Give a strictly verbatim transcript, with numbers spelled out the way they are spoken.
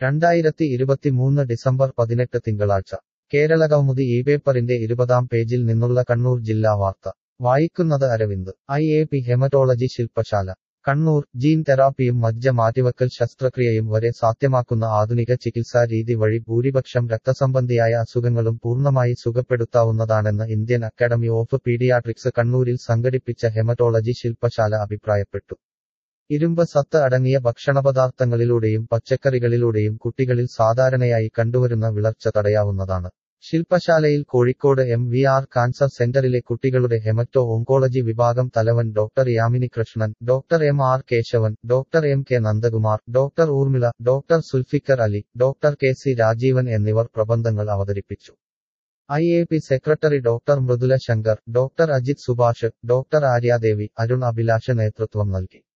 രണ്ടായിരത്തി ഇരുപത്തിമൂന്ന് ഡിസംബർ പതിനെട്ട് തിങ്കളാഴ്ച കേരളകൗമുദി ഈ പേപ്പറിന്റെ ഇരുപതാം പേജിൽ നിന്നുള്ള കണ്ണൂർ ജില്ലാ വാർത്ത വായിക്കുന്നത് Aravind. I A P hematology ശില്പശാല കണ്ണൂർ. ജീൻ തെറാപ്പിയും മജ്ജ മാറ്റിവക്കൽ ശസ്ത്രക്രിയയും വരെ സാധ്യമാക്കുന്ന ആധുനിക ചികിത്സാ രീതി വഴി ഭൂരിപക്ഷം രക്തസംബന്ധിയായ അസുഖങ്ങളും പൂർണ്ണമായി സുഖപ്പെടുത്താവുന്നതാണെന്ന് ഇന്ത്യൻ അക്കാഡമി ഓഫ് പീഡിയാട്രിക്സ് കണ്ണൂരിൽ സംഘടിപ്പിച്ച ഹെമറ്റോളജി ശില്പശാല അഭിപ്രായപ്പെട്ടു. ഇരുമ്പ് സത്ത് അടങ്ങിയ ഭക്ഷണപദാർത്ഥങ്ങളിലൂടെയും പച്ചക്കറികളിലൂടെയും കുട്ടികളിൽ സാധാരണയായി കണ്ടുവരുന്ന വിളർച്ച തടയാവുന്നതാണ്. ശില്പശാലയിൽ Kozhikode M V R cancer സെന്ററിലെ കുട്ടികളുടെ ഹെമറ്റോ ഓങ്കോളജി വിഭാഗം തലവൻ doctor Yamini Krishnan, doctor M R Keshavan, doctor M K Nandakumar, doctor Urmila, doctor Zulfikar Ali, doctor K C Rajeevan എന്നിവർ പ്രബന്ധങ്ങൾ അവതരിപ്പിച്ചു. I A P secretary doctor Mridula Shankar, doctor Ajith Subhash, doctor Aryadevi, Arun Abhilash നേതൃത്വം നൽകി.